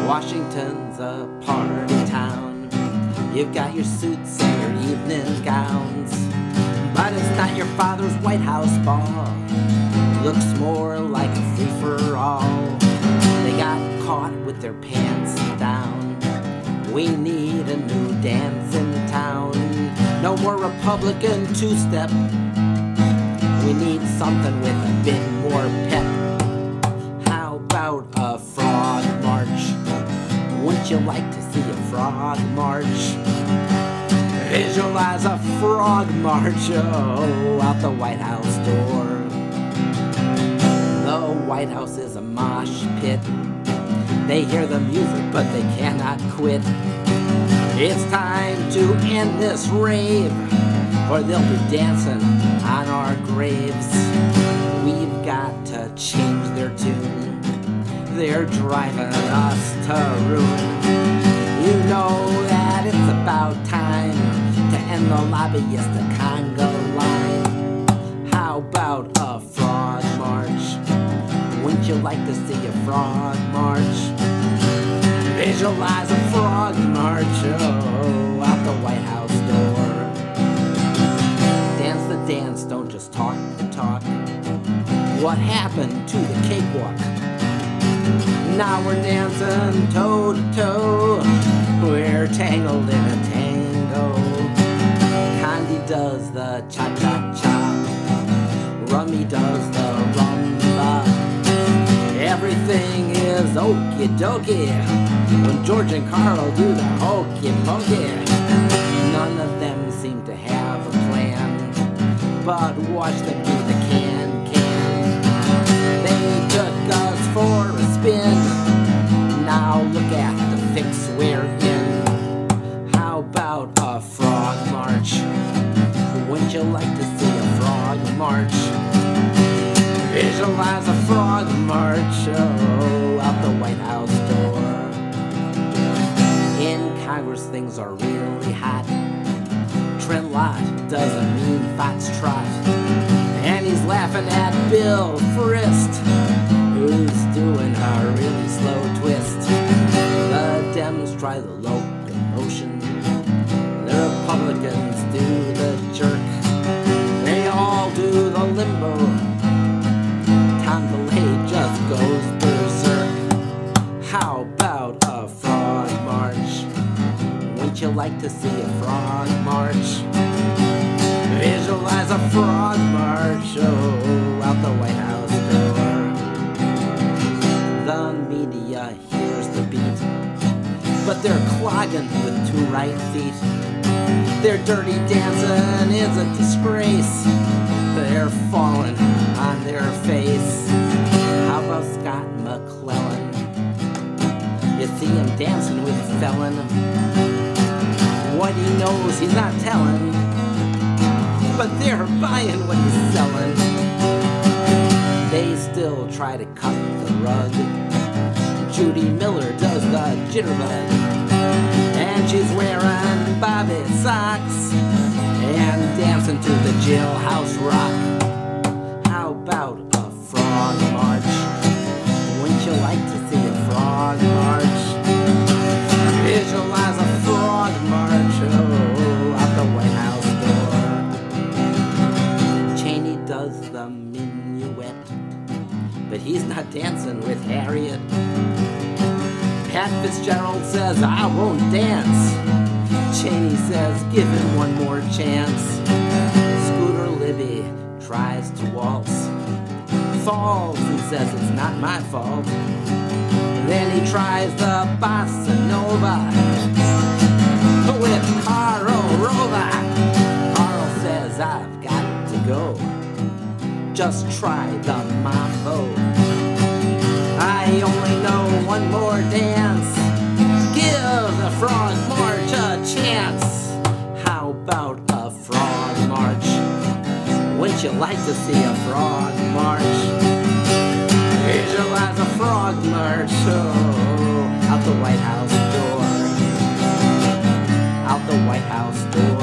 Washington's a party town. You've got your suits and your evening gowns, but it's not your father's White House ball. Looks more like a free-for-all. They got caught with their pants down. We need a new dance in town. No more Republican two-step. We need something with a bit more pep. How about a frog march? Wouldn't you like to see a frog march? Visualize a frog march, oh, out the White House door. The White House is a mosh pit. They hear the music, but they cannot quit. It's time to end this rave, or they'll be dancing on our graves. We've got to change their tune. They're driving us to ruin. You know that it's about time to end the lobbyist conga line. How about a frog march? Wouldn't you like to see a frog march? Visualize a frog march, oh, out the White House door. Dance the dance, don't just talk the talk. What happened to the cakewalk? Now we're dancing toe to toe. We're tangled in a tango. Condi does the cha-cha-cha. Rummy does the rumba. Everything is okie dokie when George and Carl do the hokey pokey. None of them seem to have a plan, but watch them do the can-can. They took us for a spin. Now look at the fix we're in. How about a frog march? Wouldn't you like to see a frog march? Visualize a frog march, oh, out the White House door. In Congress things are really hot. Trent Lott doesn't mean foxtrot. And he's laughing at Bill Frist, who's doing a really slow twist. The Dems try the locomotion. The Republicans do the jerk. They all do the limbo. Tom DeLay just goes berserk. How about a frog march? Wouldn't you like to see a frog march? Visualize a frog march, oh, out the White House door. The media hears the beat, but they're clogging with two right feet. Their dirty dancing is a disgrace. They're falling on their face. How about Scott McClellan? You see him dancing with a felon. What he knows he's not telling, but they're buying what he's selling. They still try to cut the rug. Judy Miller does the jitterbug, and she's wearing bobby socks and dancing to the jailhouse rock. How about a frog march? Wouldn't you like to see a frog march? Visualize a frog march, oh, out the White House door. Cheney does the minuet, but he's not dancing with Harriet. Pat Fitzgerald says, I won't dance. Cheney says, give him one more chance. Scooter Libby tries to waltz, falls and says it's not my fault. Then he tries the bossa nova with Carl Rova. Carl says, I've got to go. Just try the mambo. I only know one more dance. Give the frog march a chance. How about a frog march? Wouldn't you like to see a frog march? Visualize a frog march, oh, out the White House door. Out the White House door.